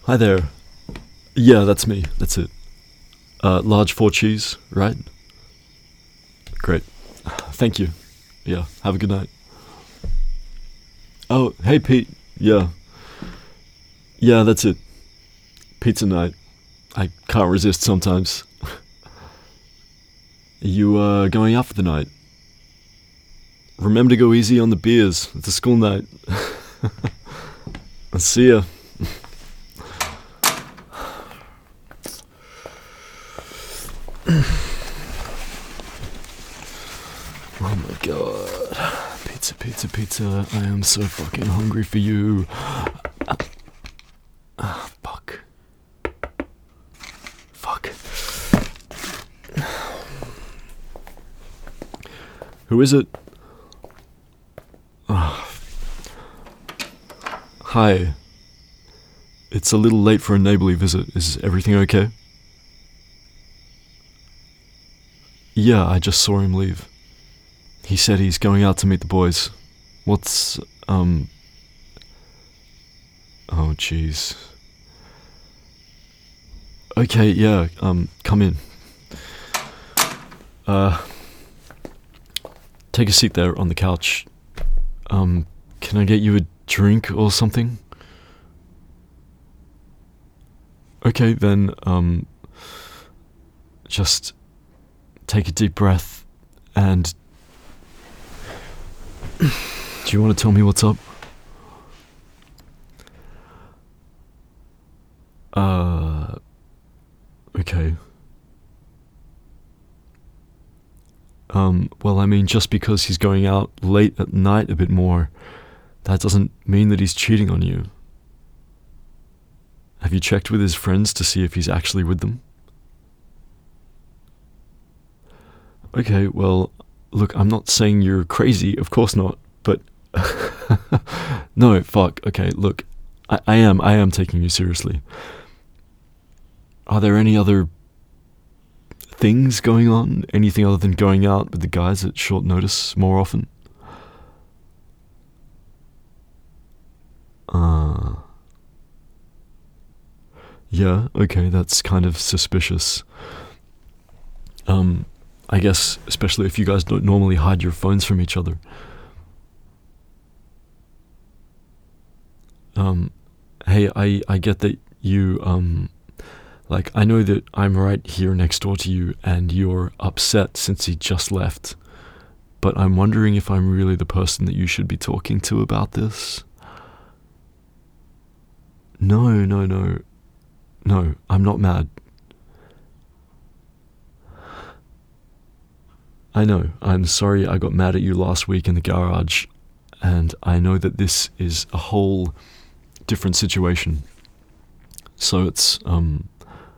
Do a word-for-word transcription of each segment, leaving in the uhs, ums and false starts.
Hi there. Yeah, that's me. That's it. Uh, large four cheese, right? Great. Thank you. Yeah, have a good night. Oh, hey Pete. Yeah. Yeah, that's it. Pizza night. I can't resist sometimes. You, uh, going out for the night? Remember to go easy on the beers. It's a school night. I'll see ya. Oh my god. Pizza, pizza, pizza. I am so fucking hungry for you. Ah, ah, fuck. Fuck. Who is it? Oh. Hi. It's a little late for a neighborly visit. Is everything okay? Yeah, I just saw him leave. He said he's going out to meet the boys. What's, um... Oh, jeez. Okay, yeah, um, come in. Uh... Take a seat there on the couch. Um, can I get you a drink or something? Okay, then, um... just take a deep breath and... Do you want to tell me what's up? Uh... Okay. Um, well, I mean, just because he's going out late at night a bit more, that doesn't mean that he's cheating on you. Have you checked with his friends to see if he's actually with them? Okay, well, look, I'm not saying you're crazy, of course not, but... No, fuck, okay, look, I, I am, I am taking you seriously. Are there any other things going on? Anything other than going out with the guys at short notice more often? Uh... Yeah, okay, that's kind of suspicious. Um... I guess, especially if you guys don't normally hide your phones from each other. Um, hey, I, I get that you, um, like, I know that I'm right here next door to you and you're upset since he just left, but I'm wondering if I'm really the person that you should be talking to about this. No, no, no. No, I'm not mad. I know, I'm sorry I got mad at you last week in the garage, and I know that this is a whole different situation. So it's, um...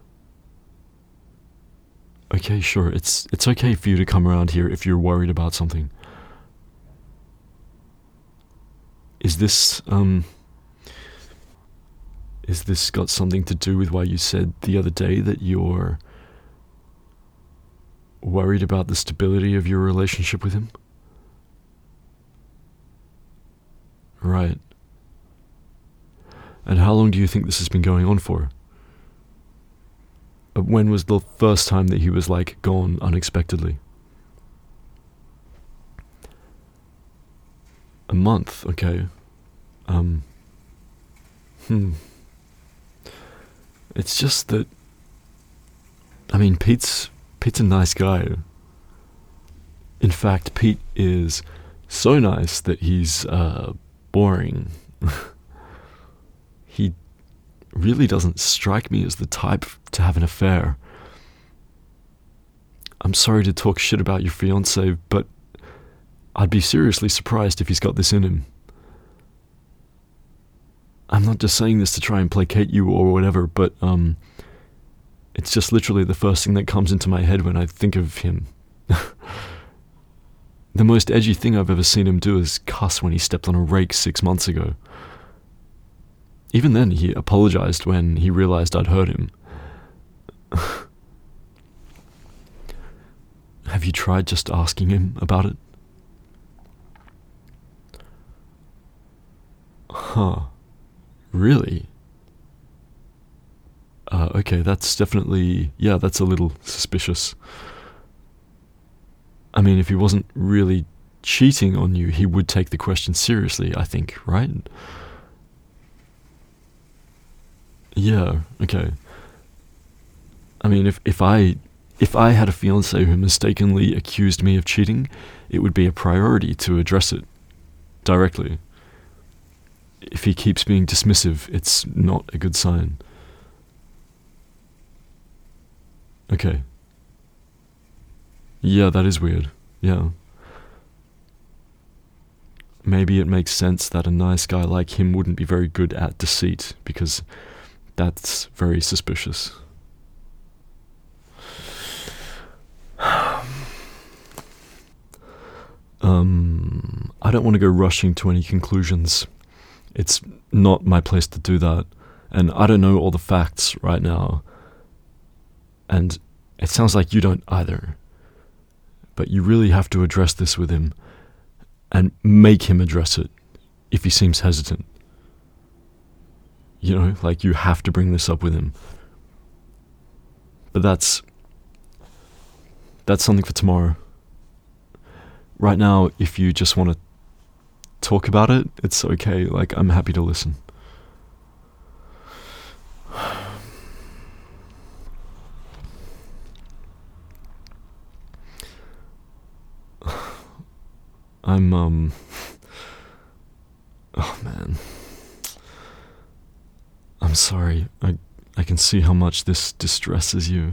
okay, sure, it's it's okay for you to come around here if you're worried about something. Is this, um... Is this got something to do with why you said the other day that you're... worried about the stability of your relationship with him? Right. And how long do you think this has been going on for? When was the first time that he was, like, gone unexpectedly? A month, okay. Um... Hmm. It's just that... I mean, Pete's... Pete's a nice guy. In fact, Pete is so nice that he's, uh, boring. He really doesn't strike me as the type to have an affair. I'm sorry to talk shit about your fiancé, but I'd be seriously surprised if he's got this in him. I'm not just saying this to try and placate you or whatever, but, um... it's just literally the first thing that comes into my head when I think of him. The most edgy thing I've ever seen him do is cuss when he stepped on a rake six months ago. Even then, he apologized when he realized I'd hurt him. Have you tried just asking him about it? Huh. Really? Uh, okay, that's definitely, yeah, that's a little suspicious. I mean, if he wasn't really cheating on you, he would take the question seriously, I think, right? Yeah, okay. I mean, if, if I if I had a fiancé who mistakenly accused me of cheating, it would be a priority to address it directly. If he keeps being dismissive, it's not a good sign. Okay. Yeah, that is weird. Yeah. Maybe it makes sense that a nice guy like him wouldn't be very good at deceit, because that's very suspicious. Um, I don't want to go rushing to any conclusions. It's not my place to do that. And I don't know all the facts right now. And it sounds like you don't either. But you really have to address this with him. And make him address it if he seems hesitant. You know, like you have to bring this up with him. But that's... That's something for tomorrow. Right now, if you just want to talk about it, it's okay. Like, I'm happy to listen. I'm, um... Oh, man. I'm sorry. I, I can see how much this distresses you.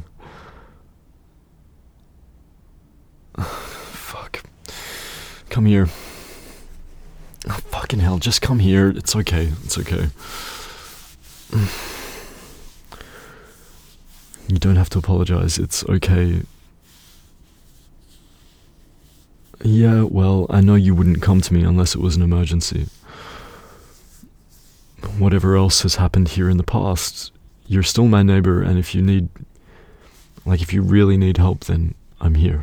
Fuck. Come here. Oh, fucking hell, just come here. It's okay. It's okay. You don't have to apologize. It's okay. Yeah, well, I know you wouldn't come to me unless it was an emergency. Whatever else has happened here in the past, you're still my neighbor, and if you need... Like, if you really need help, then I'm here.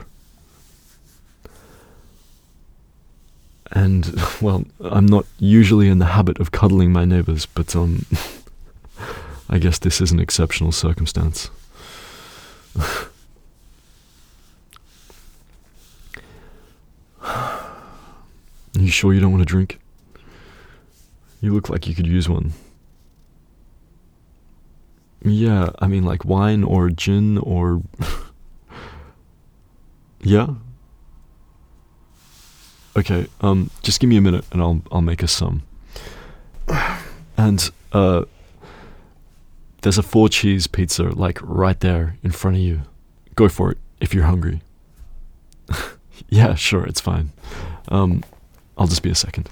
And, well, I'm not usually in the habit of cuddling my neighbors, but, um... I guess this is an exceptional circumstance. You sure you don't want a drink? You look like you could use one. Yeah, I mean, like wine or gin or... Yeah? Okay, um, just give me a minute and I'll I'll make us some. And, uh... there's a four cheese pizza, like, right there in front of you. Go for it, if you're hungry. Yeah, sure, it's fine. Um, I'll just be a second.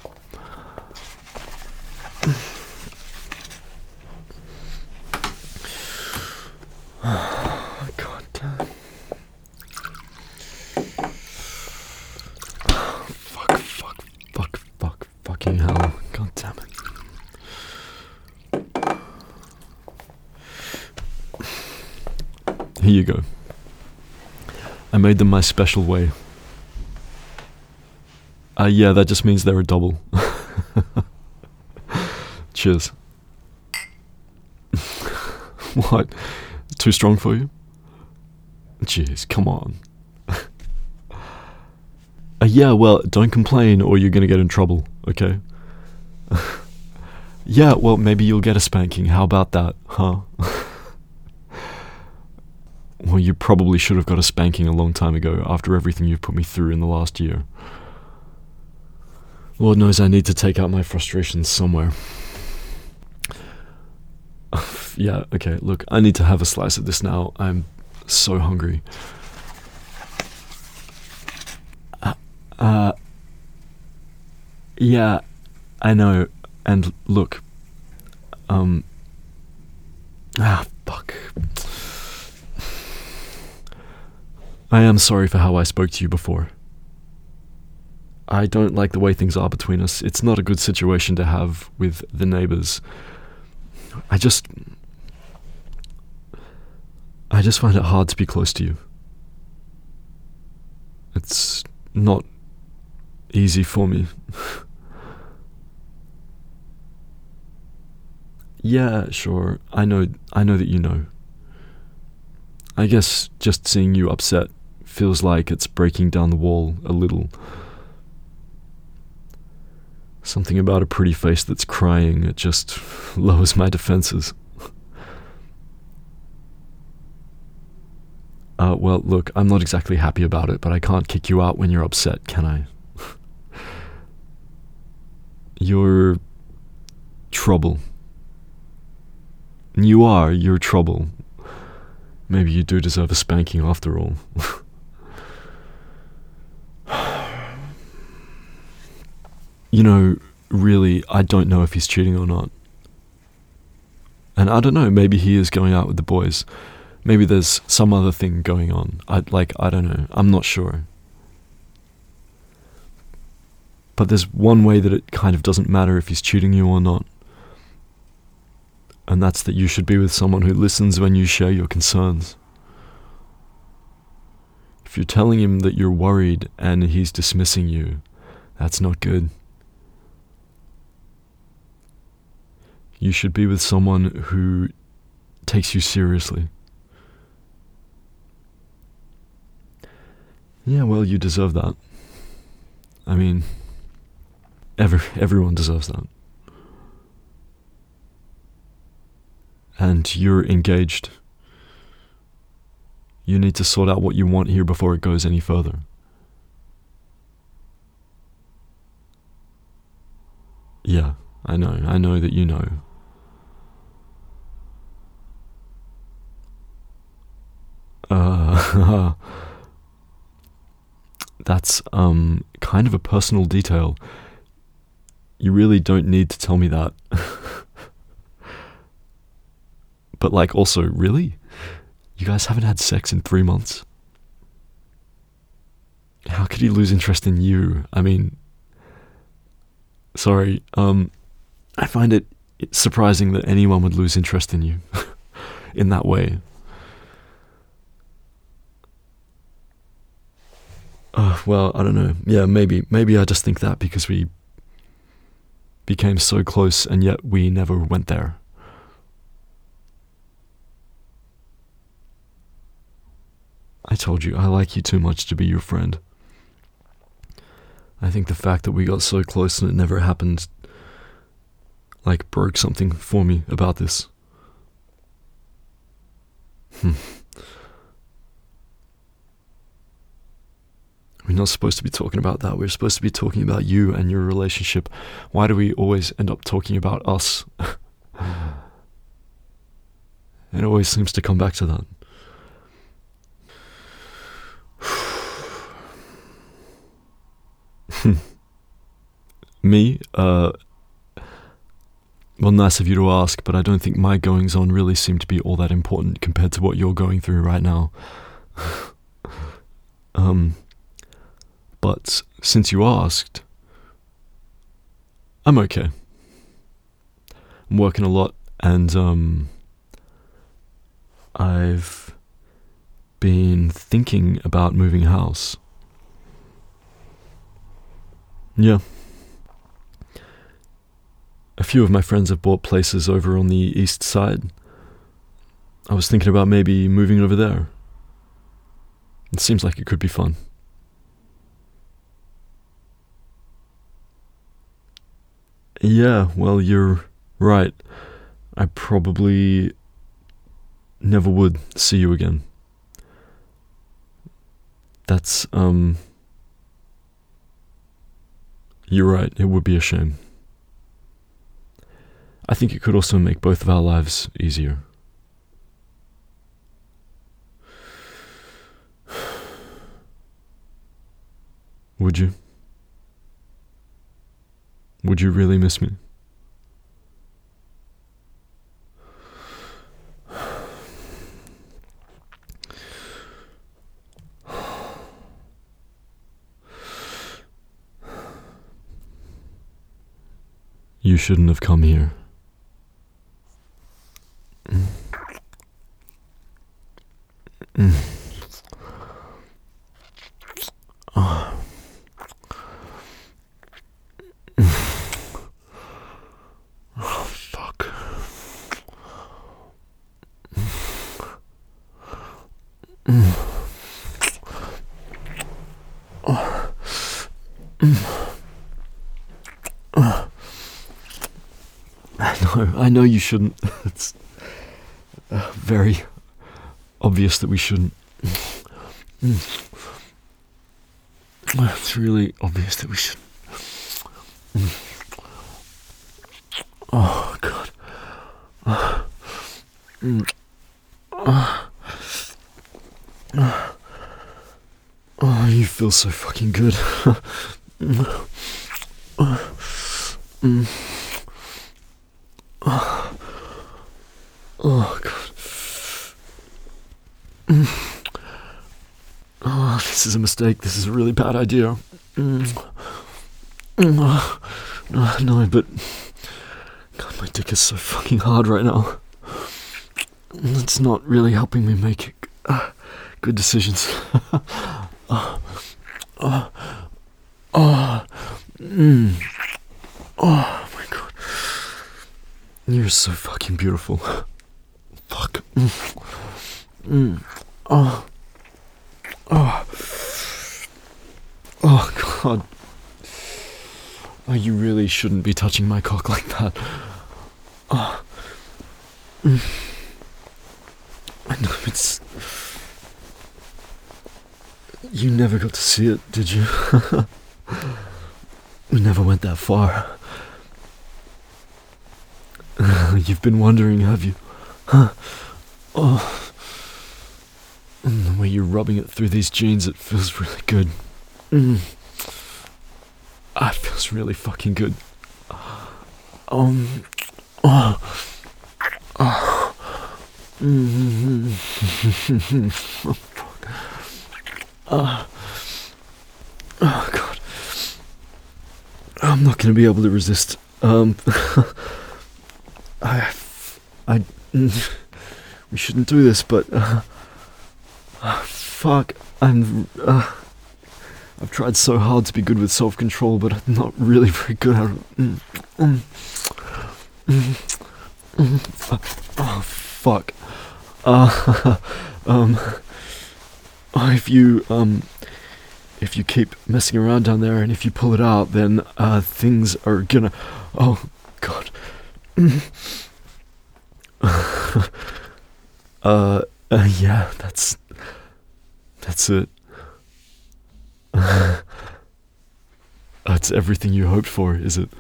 God damn. Fuck, fuck, fuck, fuck, fucking hell. God damn it. Here you go. I made them my special way. Uh, yeah, that just means they're a double. Cheers. What? Too strong for you? Jeez, come on. uh, yeah, well, don't complain or you're gonna get in trouble, okay? Yeah, well, maybe you'll get a spanking. How about that, huh? Well, you probably should have got a spanking a long time ago after everything you've put me through in the last year. Lord knows I need to take out my frustrations somewhere. Yeah, okay, look, I need to have a slice of this now. I'm so hungry. Uh, uh yeah, I know. And look, um, ah, fuck. I am sorry for how I spoke to you before. I don't like the way things are between us. It's not a good situation to have with the neighbors. I just... I just find it hard to be close to you. It's not easy for me. Yeah, sure. I know I know that you know. I guess just seeing you upset feels like it's breaking down the wall a little. Something about a pretty face that's crying, it just lowers my defenses. Uh, well, look, I'm not exactly happy about it, but I can't kick you out when you're upset, can I? You're trouble. You are, you're trouble. Maybe you do deserve a spanking after all. You know, really, I don't know if he's cheating or not. And I don't know, maybe he is going out with the boys. Maybe there's some other thing going on. I like I don't know. I'm not sure. But there's one way that it kind of doesn't matter if he's cheating you or not. And that's that you should be with someone who listens when you share your concerns. If you're telling him that you're worried and he's dismissing you, that's not good. You should be with someone who takes you seriously. Yeah, well, you deserve that. I mean, every, everyone deserves that. And you're engaged. You need to sort out what you want here before it goes any further. Yeah, I know. I know that you know. Uh, that's um kind of a personal detail. You really don't need to tell me that. But like, also, really? You guys haven't had sex in three months? How could he lose interest in you? I mean, sorry, um, I find it surprising that anyone would lose interest in you in that way. Uh, well, I don't know. Yeah, maybe. Maybe I just think that because we became so close and yet we never went there. I told you, I like you too much to be your friend. I think the fact that we got so close and it never happened, like, broke something for me about this. Hmm. We're not supposed to be talking about that. We're supposed to be talking about you and your relationship. Why do we always end up talking about us? It always seems to come back to that. Me? Uh, well, nice of you to ask, but I don't think my goings on really seem to be all that important compared to what you're going through right now. um, but since you asked, I'm okay. I'm working a lot, and um, I've been thinking about moving house. Yeah. A few of my friends have bought places over on the east side. I was thinking about maybe moving over there. It seems like it could be fun. Yeah, well, you're right. I probably never would see you again. That's, um... You're right, it would be a shame. I think it could also make both of our lives easier. Would you? Would you really miss me? You shouldn't have come here. Mm. Mm. Oh. Oh, fuck. I know, I know you shouldn't. It's uh, very obvious that we shouldn't. It's really obvious that we shouldn't. Oh, God. Oh, you feel so fucking good. Oh, God. Oh, this is a mistake. This is a really bad idea. No, no, but... God, my dick is so fucking hard right now. It's not really helping me make uh, good decisions. Oh, oh, oh, mm. Oh my God. You're so fucking beautiful. Fuck. Mm. Mm. Oh. Oh. Oh, God. Oh, you really shouldn't be touching my cock like that. Oh. Mm. I know it's... You never got to see it, did you? We never went that far. You've been wondering, have you? Huh? Oh. And the way you're rubbing it through these jeans, it feels really good. Mm. Ah, it feels really fucking good. Um. Oh. Oh. Mm-hmm. Oh, fuck. Uh, oh, God. I'm not going to be able to resist. Um. I. I. Mm, we shouldn't do this, but. Uh, uh, fuck. I'm. Uh, I've tried so hard to be good with self-control, but I'm not really very good at it. Mm, mm, mm, mm, fuck. Oh, fuck. Uh, um, oh, if you, um, if you keep messing around down there and if you pull it out, then, uh, things are gonna, oh, God. uh, uh, yeah, that's, that's it. That's everything you hoped for, is it?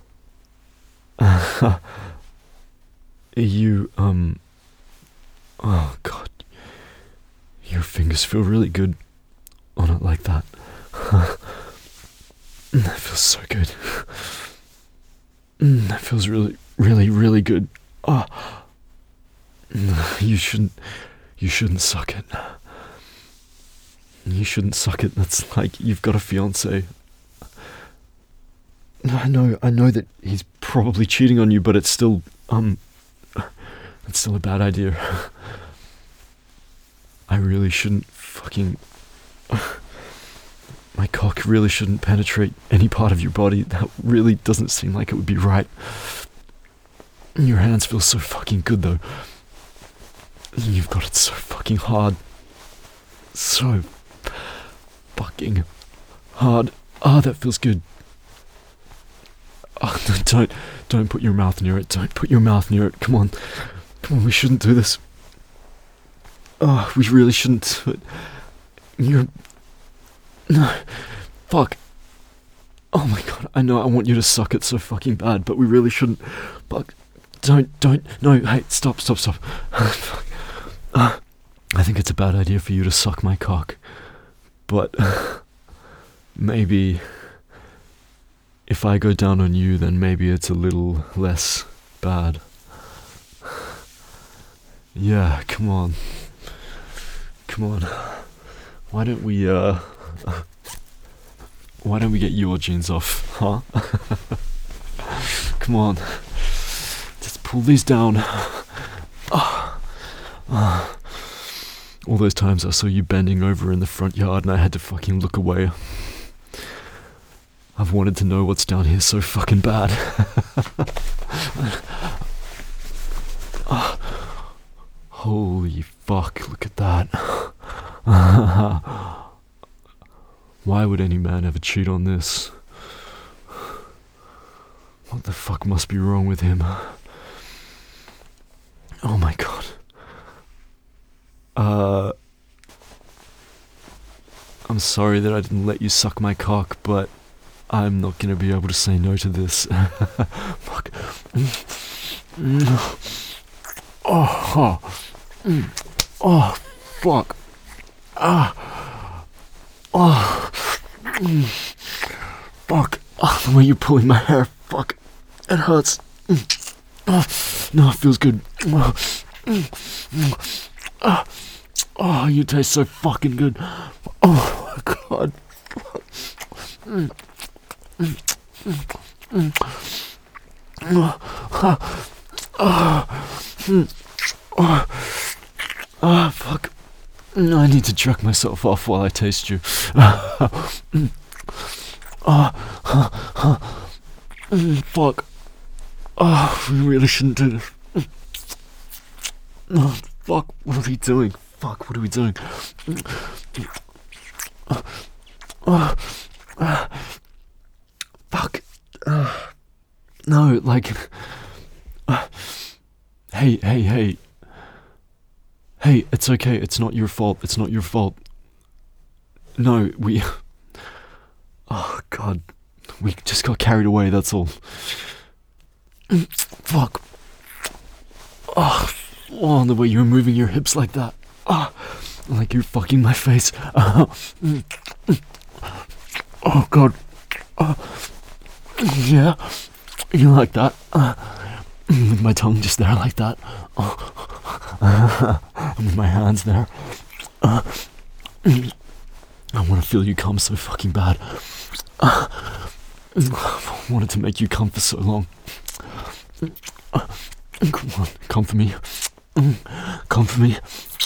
You, um... Oh, God. Your fingers feel really good on it like that. That feels so good. That feels really, really, really good. Oh. You shouldn't... You shouldn't suck it. You shouldn't suck it. That's like you've got a fiance. I know, I know that he's probably cheating on you, but it's still, um, it's still a bad idea. I really shouldn't fucking... My cock really shouldn't penetrate any part of your body. That really doesn't seem like it would be right. Your hands feel so fucking good, though. You've got it so fucking hard. So fucking hard. Ah, oh, that feels good. Oh, no, don't, don't put your mouth near it. Don't put your mouth near it. Come on. Come on, we shouldn't do this. Oh, we really shouldn't do it. You're... No. Fuck. Oh my God, I know I want you to suck it so fucking bad, but we really shouldn't. Fuck. Don't, don't, no, hey, stop, stop, stop. Fuck. Uh, I think it's a bad idea for you to suck my cock. But... maybe... if I go down on you, then maybe it's a little less bad. Yeah, come on. Come on. Why don't we, uh... why don't we get your jeans off, huh? Come on. Just pull these down. Oh. Oh. All those times I saw you bending over in the front yard and I had to fucking look away. I've wanted to know what's down here so fucking bad. Oh. Holy fuck, look at that. Why would any man ever cheat on this? What the fuck must be wrong with him? Oh my god. Uh... I'm sorry that I didn't let you suck my cock, but I'm not gonna be able to say no to this. Fuck. Oh, oh, oh, fuck. Ah, oh, fuck. Oh, the way you're pulling my hair, fuck. It hurts. Oh, no, it feels good. Oh, oh, you taste so fucking good. Oh my god. Mm. Mm. Mm. Mm. Oh. Oh. Oh. Oh, fuck. I need to jerk myself off while I taste you. Mm. Oh. Mm. Fuck. Oh, we really shouldn't do this. Oh, fuck. What are we doing? Fuck, what are we doing? Uh, uh, uh, fuck. Uh, no, like... Uh, hey, hey, hey. Hey, it's okay. It's not your fault. It's not your fault. No, we... Oh, God. We just got carried away, that's all. Fuck. Oh, oh, the way you were moving your hips like that. Oh, like you're fucking my face. Uh, oh, God. Uh, yeah. You like that? Uh, with my tongue just there like that. Oh. With my hands there. Uh, I want to feel you come so fucking bad. Uh, I wanted to make you come for so long. Uh, come on, come for me. Come for me.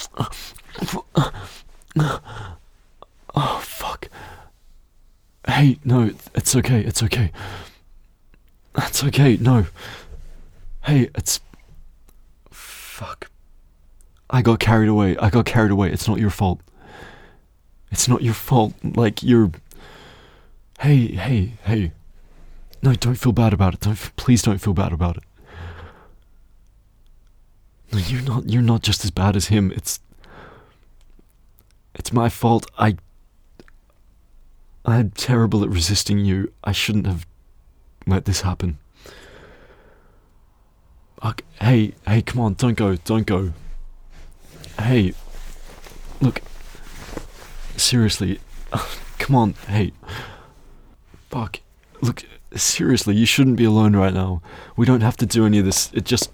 Oh, fuck. Hey, no, it's okay, it's okay. It's okay, no. Hey, it's... Fuck. I got carried away, I got carried away, it's not your fault. It's not your fault, like, you're... Hey, hey, hey. No, don't feel bad about it, don't, please don't feel bad about it. No, you're not, you're not just as bad as him, it's... It's my fault, I... I'm terrible at resisting you, I shouldn't have let this happen. Okay, hey, hey, come on, don't go, don't go. Hey, look, seriously, come on, hey, fuck, look, seriously, you shouldn't be alone right now. We don't have to do any of this, it just,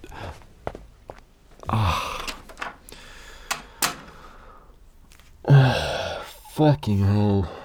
ah, fucking hell.